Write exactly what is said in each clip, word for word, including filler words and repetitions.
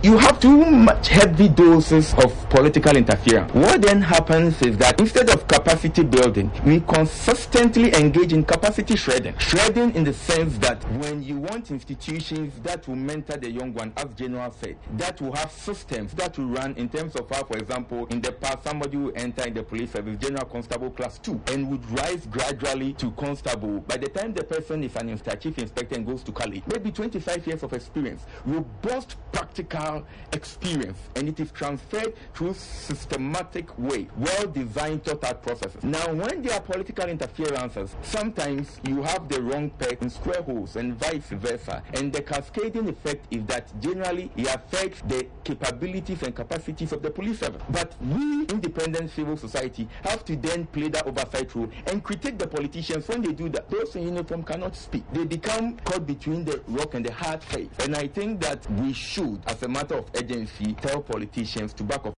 you have too much heavy doses of political interference. What then happens is that instead of capacity building, we consistently engage in capacity shredding. Shredding in the sense that when you want institutions that will mentor the young one, as General said, that will have systems that will run in terms of how, for example, in the past, somebody will enter in the police service, General Constable Class two, and would rise gradually to Constable. By the time the person is an insta- chief inspector and goes to college, maybe twenty-five years of experience, robust practical experience, and it is transferred through systematic way, well-designed, thought-out processes. Now, when there are political interferences, sometimes you have the wrong peg in square holes and vice versa, and the cascading effect is that generally it affects the capabilities and capacities of the police service. But we, independent civil society, have to then play that oversight role and critique the politicians when they do that. Those in uniform cannot speak. They become caught between the rock and the hard place. And I think that we should, as a matter of urgency, tell politicians to back off.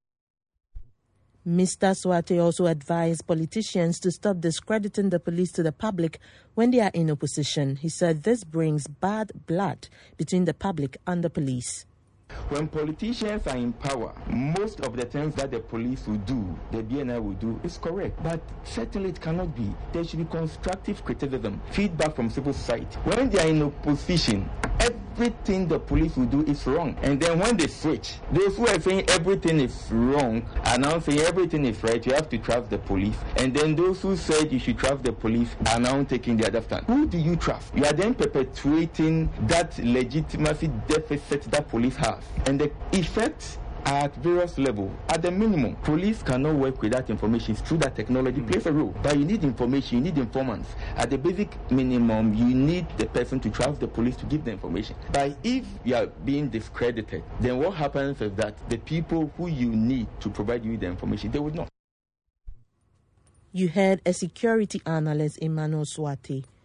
Mister Swati also advised politicians to stop discrediting the police to the public when they are in opposition. He said this brings bad blood between the public and the police. When politicians are in power, most of the things that the police will do, the B N I will do, is correct. But certainly it cannot be. There should be constructive criticism, feedback from civil society. When they are in opposition, everything the police will do is wrong. And then when they switch, those who are saying everything is wrong are now saying everything is right, you have to trust the police. And then those who said you should trust the police are now taking the other stand. Who do you trust? You are then perpetuating that legitimacy deficit that police has. And the effects are at various levels. At the minimum, police cannot work without information. It's true that technology plays a role, but you need information, you need informants. At the basic minimum, you need the person to trust the police to give the information. But if you are being discredited, then what happens is that the people who you need to provide you the information, they would not. You heard a security analyst, Emmanuel Swati.